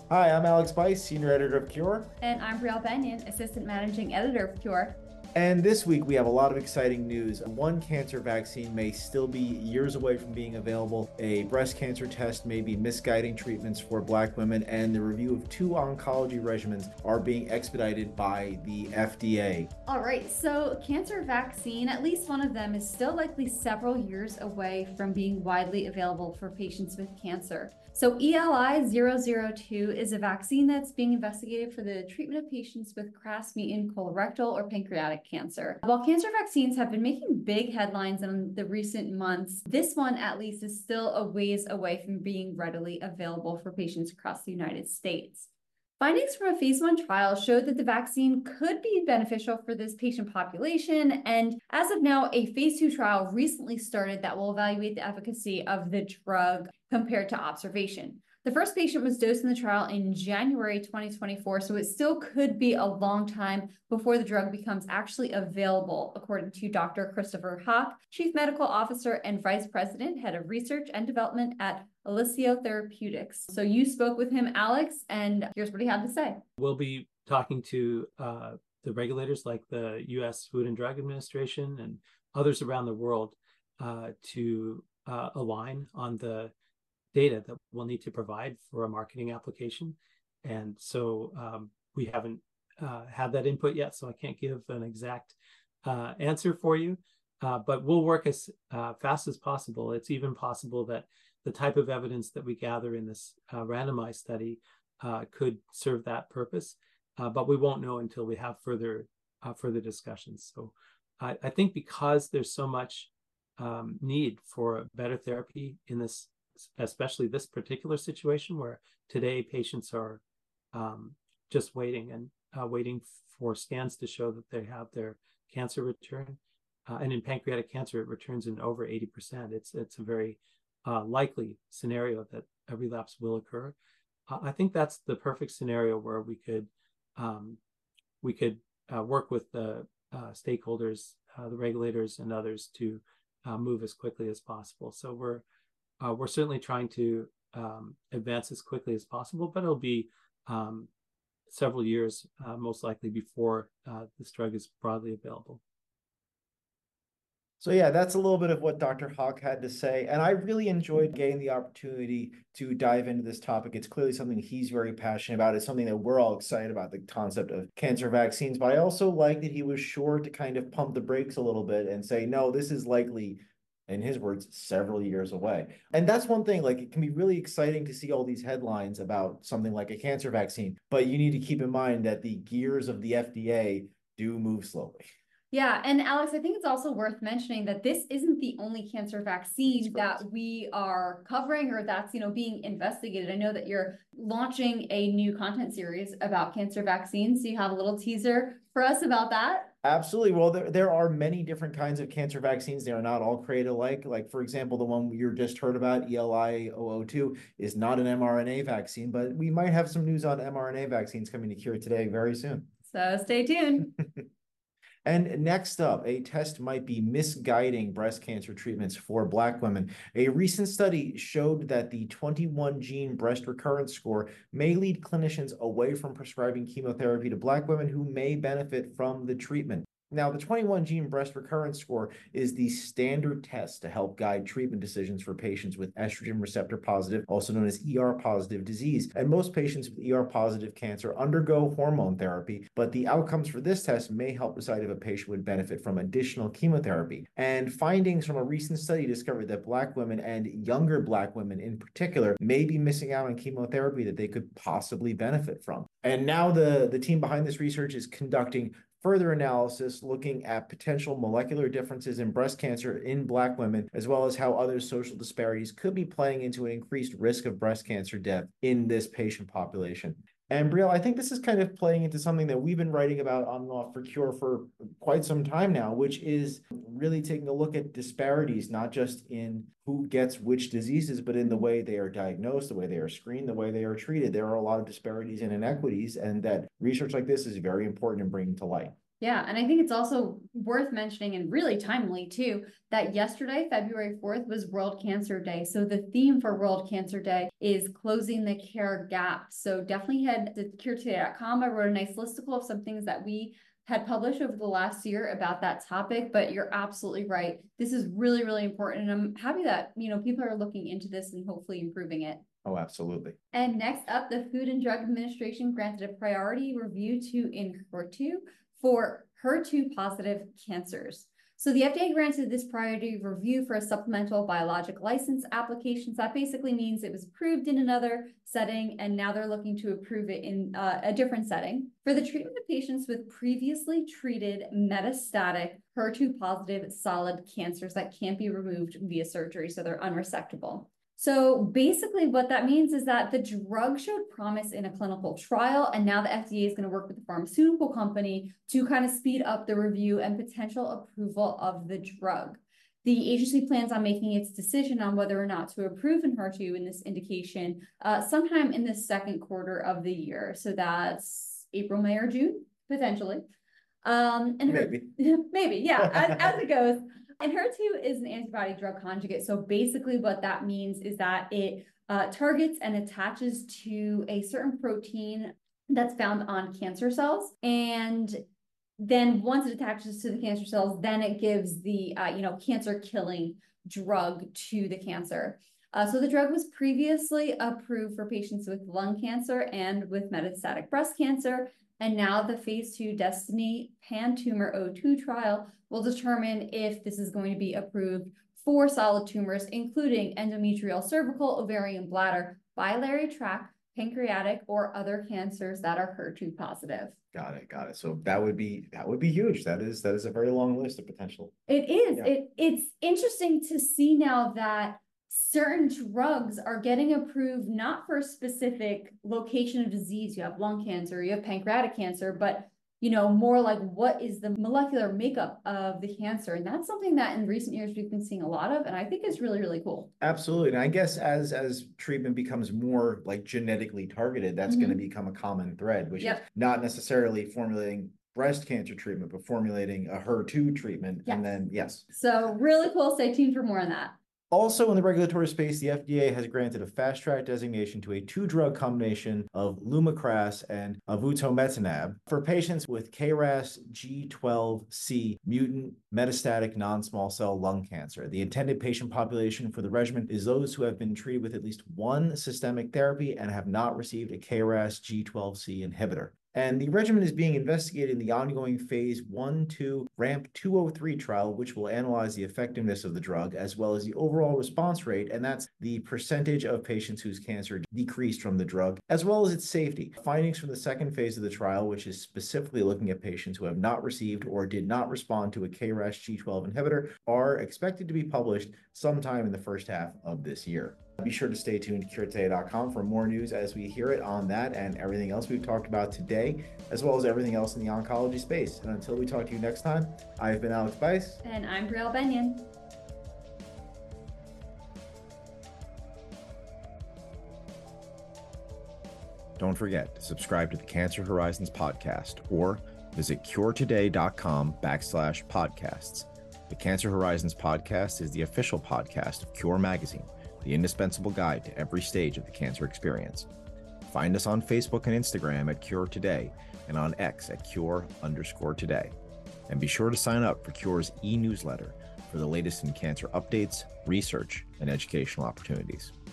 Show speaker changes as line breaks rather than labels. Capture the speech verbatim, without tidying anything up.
Hi, I'm Alex Bice, Senior Editor of Cure.
And I'm Brielle Bennion, Assistant Managing Editor of Cure.
And this week we have a lot of exciting news. One cancer vaccine may still be years away from being available. A breast cancer test may be misguiding treatments for Black women, and the review of two oncology regimens are being expedited by the F D A.
All right, so cancer vaccine, at least one of them, is still likely several years away from being widely available for patients with cancer. So E L I zero zero two is a vaccine that's being investigated for the treatment of patients with C R A S mutant colorectal or pancreatic cancer. While cancer vaccines have been making big headlines in the recent months, this one at least is still a ways away from being readily available for patients across the United States. Findings from a phase one trial showed that the vaccine could be beneficial for this patient population, and as of now, a phase two trial recently started that will evaluate the efficacy of the drug compared to observation. The first patient was dosed in the trial in January twenty twenty-four, so it still could be a long time before the drug becomes actually available, according to Doctor Christopher Hawk, Chief Medical Officer and Vice President, Head of Research and Development at Alisio Therapeutics. So you spoke with him, Alex, and here's what he had to say.
We'll be talking to uh, the regulators like the U S Food and Drug Administration and others around the world uh, to uh, align on the data that we'll need to provide for a marketing application. And so um, we haven't uh, had that input yet, so I can't give an exact uh, answer for you, uh, but we'll work as uh, fast as possible. It's even possible that the type of evidence that we gather in this uh, randomized study uh, could serve that purpose, uh, but we won't know until we have further uh, further discussions. So I, I think because there's so much um, need for better therapy in this, especially this particular situation where today patients are um, just waiting and uh, waiting for scans to show that they have their cancer return. Uh, and in pancreatic cancer, it returns in over eighty percent. It's, it's a very uh, likely scenario that a relapse will occur. Uh, I think that's the perfect scenario where we could um, we could uh, work with the uh, stakeholders, uh, the regulators, and others to uh, move as quickly as possible. So we're Uh, we're certainly trying to um, advance as quickly as possible, but it'll be um, several years, uh, most likely, before uh, this drug is broadly available.
So yeah, that's a little bit of what Doctor Hawk had to say. And I really enjoyed getting the opportunity to dive into this topic. It's clearly something he's very passionate about. It's something that we're all excited about, the concept of cancer vaccines. But I also like that he was sure to kind of pump the brakes a little bit and say, no, this is likely, in his words, several years away. And that's one thing, like it can be really exciting to see all these headlines about something like a cancer vaccine, but you need to keep in mind that the gears of the F D A do move slowly.
Yeah, and Alex, I think it's also worth mentioning that this isn't the only cancer vaccine that we are covering or that's, you know, being investigated. I know that you're launching a new content series about cancer vaccines. So you have a little teaser for us about that?
Absolutely. Well, there, there are many different kinds of cancer vaccines. They are not all created alike. Like, for example, the one you just heard about, E L I zero zero two, is not an mRNA vaccine, but we might have some news on mRNA vaccines coming to Cure today very soon.
So stay tuned.
And next up, a test might be misguiding breast cancer treatments for Black women. A recent study showed that the twenty-one gene breast recurrence score may lead clinicians away from prescribing chemotherapy to Black women who may benefit from the treatment. Now, the twenty-one gene breast recurrence score is the standard test to help guide treatment decisions for patients with estrogen receptor positive, also known as E R positive disease. And most patients with E R positive cancer undergo hormone therapy, but the outcomes for this test may help decide if a patient would benefit from additional chemotherapy. And findings from a recent study discovered that Black women and younger Black women in particular may be missing out on chemotherapy that they could possibly benefit from. And now the, the team behind this research is conducting further analysis looking at potential molecular differences in breast cancer in Black women, as well as how other social disparities could be playing into an increased risk of breast cancer death in this patient population. And Brielle, I think this is kind of playing into something that we've been writing about on and off for Cure for quite some time now, which is really taking a look at disparities, not just in who gets which diseases, but in the way they are diagnosed, the way they are screened, the way they are treated. There are a lot of disparities and inequities, and that research like this is very important in bringing to light.
Yeah, and I think it's also worth mentioning, and really timely too, that yesterday, February fourth, was World Cancer Day. So the theme for World Cancer Day is closing the care gap. So definitely head to cure today dot com. I wrote a nice listicle of some things that we had published over the last year about that topic, but you're absolutely right. This is really, really important. And I'm happy that, you know, people are looking into this and hopefully improving it.
Oh, absolutely.
And next up, the Food and Drug Administration granted a priority review to Enhertu for H E R two positive cancers. So the F D A granted this priority review for a supplemental biologic license application. So that basically means it was approved in another setting, and now they're looking to approve it in uh, a different setting for the treatment of patients with previously treated metastatic H E R two positive solid cancers that can't be removed via surgery, so they're unresectable. So basically what that means is that the drug showed promise in a clinical trial, and now the F D A is going to work with the pharmaceutical company to kind of speed up the review and potential approval of the drug. The agency plans on making its decision on whether or not to approve Enhertu in this indication uh, sometime in the second quarter of the year. So that's April, May, or June, potentially. Um, and
Maybe.
Her maybe, yeah, as, as it goes. Enhertu is an antibody drug conjugate. So basically what that means is that it uh, targets and attaches to a certain protein that's found on cancer cells. And then once it attaches to the cancer cells, then it gives the, uh, you know, cancer killing drug to the cancer. Uh, so the drug was previously approved for patients with lung cancer and with metastatic breast cancer. And now the phase two Destiny Pan-Tumor O two trial will determine if this is going to be approved for solid tumors, including endometrial, cervical, ovarian, bladder, biliary tract, pancreatic, or other cancers that are H E R two positive.
Got it, got it. So that would be that would be huge. That is that is a very long list of potential.
It is.
Yeah.
It it's interesting to see now that certain drugs are getting approved not for a specific location of disease. You have lung cancer, you have pancreatic cancer, but you know, more like what is the molecular makeup of the cancer. And that's something that in recent years we've been seeing a lot of, and I think is really, really cool.
Absolutely. And I guess as as treatment becomes more like genetically targeted, that's mm-hmm. going to become a common thread, which yep. is not necessarily formulating breast cancer treatment, but formulating a H E R two treatment. Yes. And then, yes.
So really cool. Stay tuned for more on that.
Also in the regulatory space, the F D A has granted a fast track designation to a two-drug combination of Lumakras and avutometinib for patients with K R A S G twelve C mutant metastatic non-small cell lung cancer. The intended patient population for the regimen is those who have been treated with at least one systemic therapy and have not received a K R A S G twelve C inhibitor. And the regimen is being investigated in the ongoing phase one two RAMP two oh three trial, which will analyze the effectiveness of the drug as well as the overall response rate, and that's the percentage of patients whose cancer decreased from the drug, as well as its safety. Findings from the second phase of the trial, which is specifically looking at patients who have not received or did not respond to a K R A S G twelve inhibitor, are expected to be published sometime in the first half of this year. Be sure to stay tuned to cure today dot com for more news as we hear it on that and everything else we've talked about today, as well as everything else in the oncology space. And until we talk to you next time, I've been Alex Bice.
And I'm Brielle Benyon.
Don't forget to subscribe to the Cancer Horizons podcast or visit cure today dot com backslash podcasts. The Cancer Horizons podcast is the official podcast of Cure Magazine, the indispensable guide to every stage of the cancer experience. Find us on Facebook and Instagram at Cure Today and on X at Cure underscore Today. And be sure to sign up for Cure's e-newsletter for the latest in cancer updates, research, and educational opportunities.